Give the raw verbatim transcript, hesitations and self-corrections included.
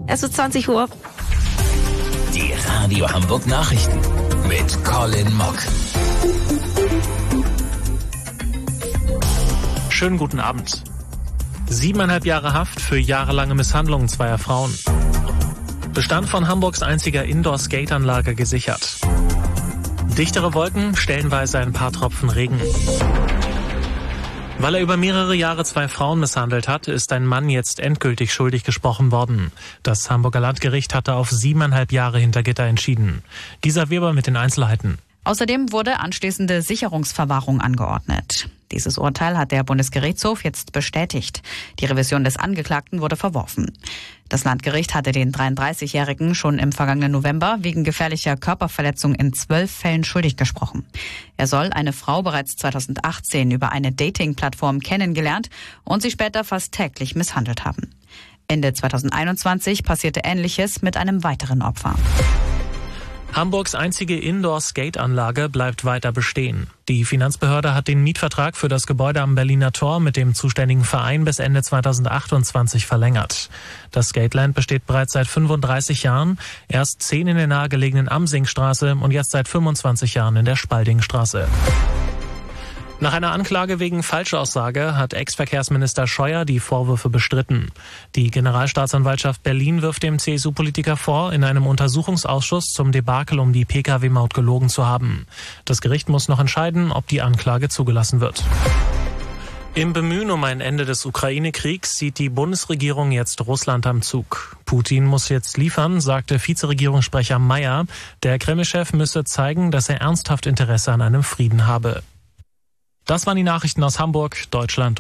Es ist zwanzig Uhr. Die Radio Hamburg Nachrichten mit Colin Mock. Schönen guten Abend. Siebeneinhalb Jahre Haft für jahrelange Misshandlung zweier Frauen. Bestand von Hamburgs einziger Indoor-Skate-Anlage gesichert. Dichtere Wolken, stellenweise ein paar Tropfen Regen. Weil er über mehrere Jahre zwei Frauen misshandelt hat, ist ein Mann jetzt endgültig schuldig gesprochen worden. Das Hamburger Landgericht hatte auf siebeneinhalb Jahre hinter Gitter entschieden. Gisa Weber mit den Einzelheiten. Außerdem wurde anschließende Sicherungsverwahrung angeordnet. Dieses Urteil hat der Bundesgerichtshof jetzt bestätigt. Die Revision des Angeklagten wurde verworfen. Das Landgericht hatte den dreiunddreißigjährigen schon im vergangenen November wegen gefährlicher Körperverletzung in zwölf Fällen schuldig gesprochen. Er soll eine Frau bereits zweitausendachtzehn über eine Dating-Plattform kennengelernt und sie später fast täglich misshandelt haben. Ende zweitausendeinundzwanzig passierte Ähnliches mit einem weiteren Opfer. Hamburgs einzige Indoor-Skate-Anlage bleibt weiter bestehen. Die Finanzbehörde hat den Mietvertrag für das Gebäude am Berliner Tor mit dem zuständigen Verein bis Ende zweitausendachtundzwanzig verlängert. Das Skateland besteht bereits seit fünfunddreißig Jahren, erst zehn in der nahegelegenen Amsingstraße und jetzt seit fünfundzwanzig Jahren in der Spaldingstraße. Nach einer Anklage wegen Falschaussage hat Ex-Verkehrsminister Scheuer die Vorwürfe bestritten. Die Generalstaatsanwaltschaft Berlin wirft dem C S U-Politiker vor, in einem Untersuchungsausschuss zum Debakel um die Pkw-Maut gelogen zu haben. Das Gericht muss noch entscheiden, ob die Anklage zugelassen wird. Im Bemühen um ein Ende des Ukraine-Kriegs sieht die Bundesregierung jetzt Russland am Zug. Putin muss jetzt liefern, sagte Vizeregierungssprecher Mayer. Der Kreml-Chef müsse zeigen, dass er ernsthaft Interesse an einem Frieden habe. Das waren die Nachrichten aus Hamburg, Deutschland